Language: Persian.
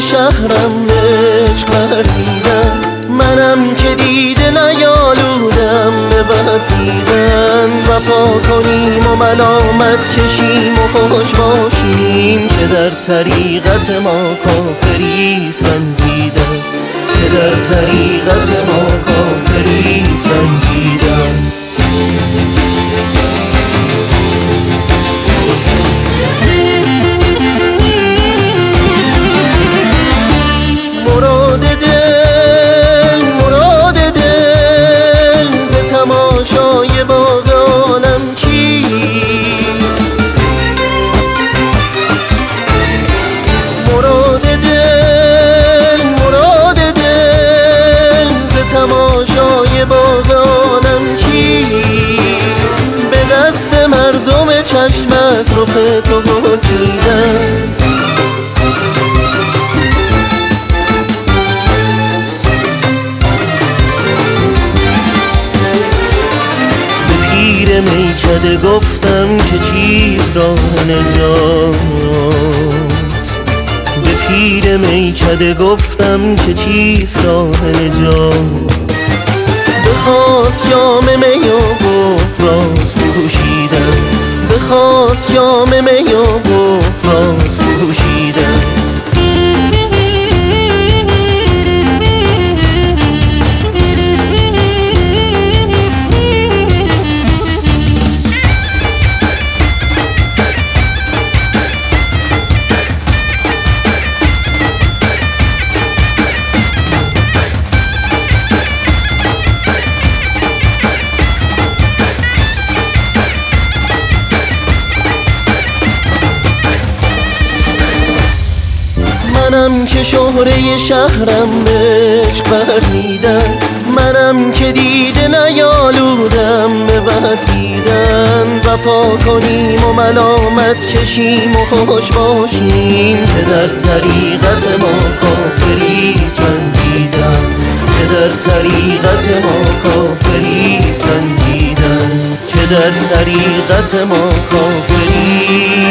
شهرم عشق ورزیدن، منم که دیده نیالودم به بد دیدن. وفا کنیم و ملامت کشیم و خوش باشیم که در طریقت ما کافری سنجیدن، که در طریقت ما کافری سنجیدن. مراد دل ز تماشای باغ عالم چیست؟ مراد دل ز تماشای باغ عالم چیست؟ به دست مردم چشم از رخ تو گل چیدن. میکده گفتم که چیست راه نجات، به پیر میکده گفتم که چیست راه نجات. بخواست جام می و گفت راز پوشیدم، بخواست جام می و گفت راز پوشیدم. منم که شهره شهرم عشق ورزیدن، منم که دیده نیالودم به بد دیدن. وفا کنیم و ملامت کشیم و خوش باشیم که در طریقت ما کافری سنجیدن، که در طریقت ما کافری سنجیدن، که در طریقت ما کافری